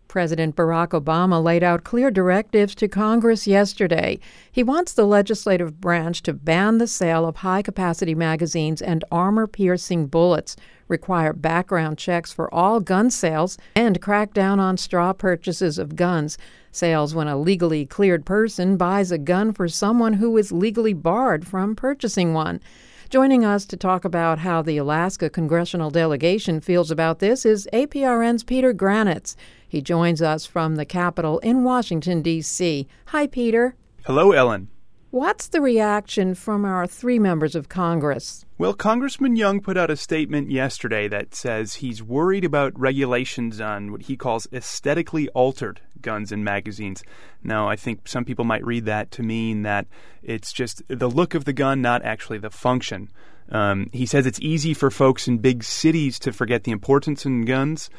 President Barack Obama laid out clear directives to Congress yesterday. He wants the legislative branch to ban the sale of high-capacity magazines and armor-piercing bullets, require background checks for all gun sales, and crack down on straw purchases of guns. Sales when a legally cleared person buys a gun for someone who is legally barred from purchasing one. Joining us to talk about how the Alaska congressional delegation feels about this is APRN's Peter Granitz. He joins us from the Capitol in Washington, D.C. Hi, Peter. Hello, Ellen. What's the reaction from our three members of Congress? Well, Congressman Young put out a statement yesterday that says he's worried about regulations on what he calls aesthetically altered guns and magazines. Now, I think some people might read that to mean that it's just the look of the gun, not actually the function. He says it's easy for folks in big cities to forget the importance of guns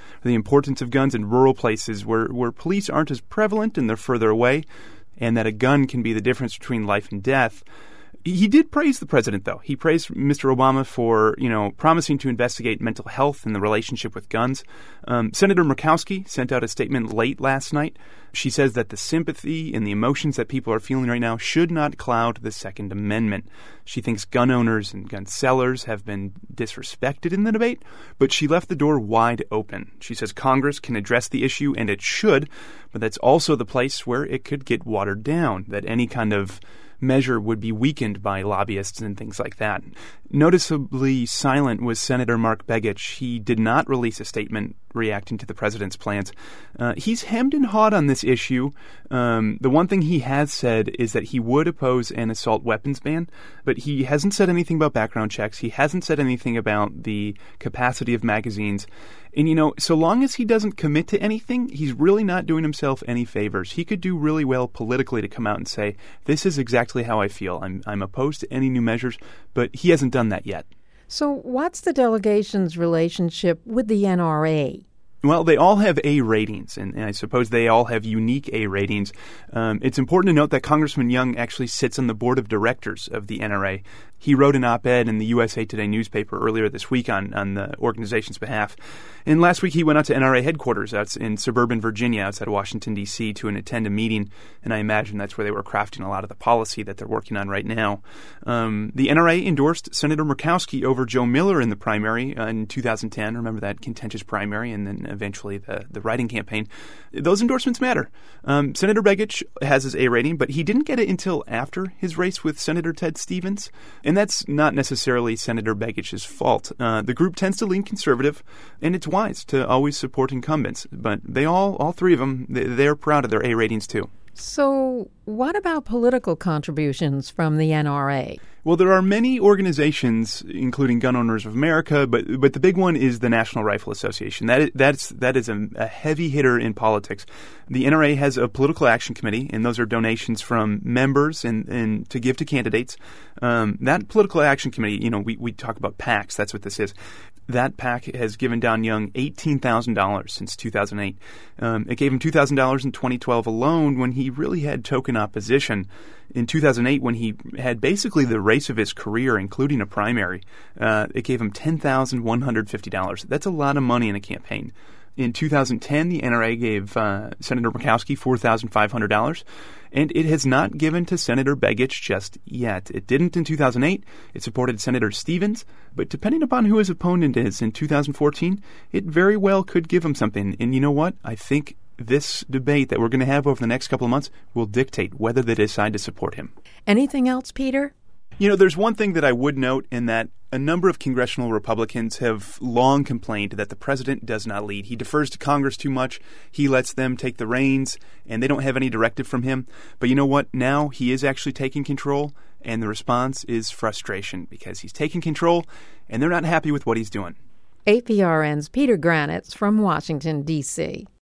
in rural places where police aren't as prevalent and they're further away, and that a gun can be the difference between life and death. He did praise the president, though. He praised Mr. Obama for, promising to investigate mental health and the relationship with guns. Senator Murkowski sent out a statement late last night. She says that the sympathy and the emotions that people are feeling right now should not cloud the Second Amendment. She thinks gun owners and gun sellers have been disrespected in the debate, but she left the door wide open. She says Congress can address the issue, and it should, but that's also the place where it could get watered down, that any kind of measure would be weakened by lobbyists and things like that. Noticeably silent was Senator Mark Begich. He did not release a statement reacting to the president's plans. He's hemmed and hawed on this issue. The one thing he has said is that he would oppose an assault weapons ban, but he hasn't said anything about background checks. He hasn't said anything about the capacity of magazines. And, so long as he doesn't commit to anything, he's really not doing himself any favors. He could do really well politically to come out and say, this is exactly how I feel. I'm opposed to any new measures, but he hasn't done that yet. So what's the delegation's relationship with the NRA? Well, they all have A ratings, and I suppose they all have unique A ratings. It's important to note that Congressman Young actually sits on the board of directors of the NRA. He wrote an op-ed in the USA Today newspaper earlier this week on the organization's behalf. And last week he went out to NRA headquarters out in suburban Virginia outside of Washington, D.C. to attend a meeting, and I imagine that's where they were crafting a lot of the policy that they're working on right now. The NRA endorsed Senator Murkowski over Joe Miller in the primary in 2010. Remember that contentious primary and then eventually the writing campaign. Those endorsements matter. Senator Begich has his A rating, but he didn't get it until after his race with Senator Ted Stevens. And that's not necessarily Senator Begich's fault. The group tends to lean conservative, and it's wise to always support incumbents. But they all three of them, they're proud of their A ratings too. So what about political contributions from the NRA? Well, there are many organizations, including Gun Owners of America, but the big one is the National Rifle Association. That is a heavy hitter in politics. The NRA has a political action committee, and those are donations from members and to give to candidates. That political action committee, we talk about PACs. That's what this is. That PAC has given Don Young $18,000 since 2008. It gave him $2,000 in 2012 alone when he really had token opposition. In 2008, when he had basically the race of his career, including a primary, it gave him $10,150. That's a lot of money in a campaign. In 2010, the NRA gave Senator Murkowski $4,500, and it has not given to Senator Begich just yet. It didn't in 2008. It supported Senator Stevens, but depending upon who his opponent is in 2014, it very well could give him something. And you know what? I think this debate that we're going to have over the next couple of months will dictate whether they decide to support him. Anything else, Peter? There's one thing that I would note in that a number of congressional Republicans have long complained that the president does not lead. He defers to Congress too much. He lets them take the reins, and they don't have any directive from him. But you know what? Now he is actually taking control, and the response is frustration because he's taking control, and they're not happy with what he's doing. APRN's Peter Granitz from Washington, D.C.